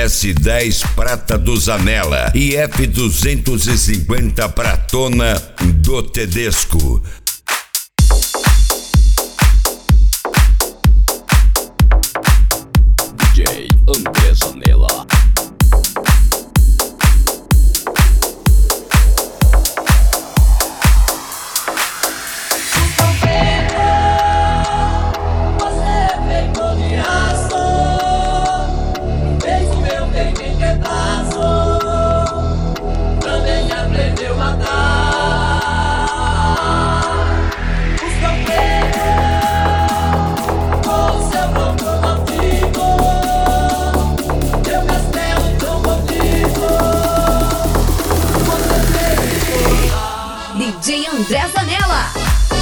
S10 prata do Zanella e F250 pratona do Tedesco. DJ André Zanella. DJ André Zanella.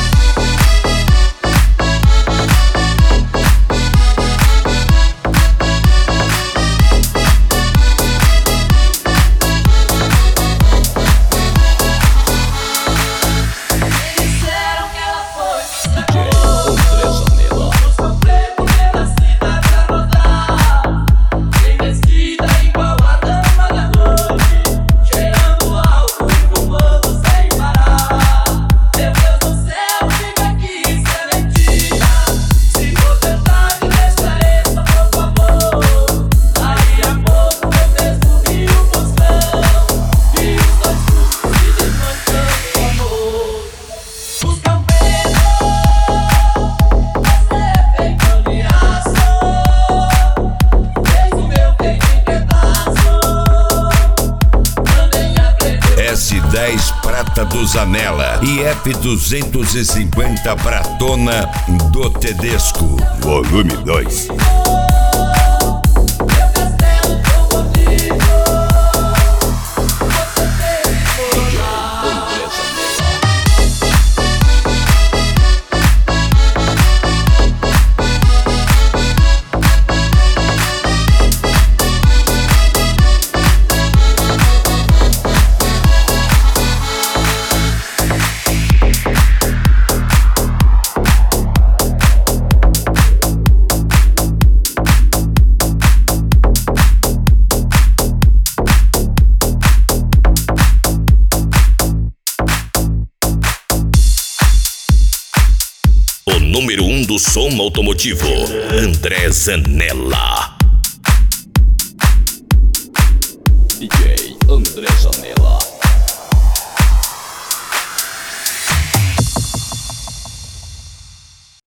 S10 prata do Zanella e F250 pratona do Tedesco. Volume 2. O número 1 do som automotivo, André Zanella. DJ André Zanella.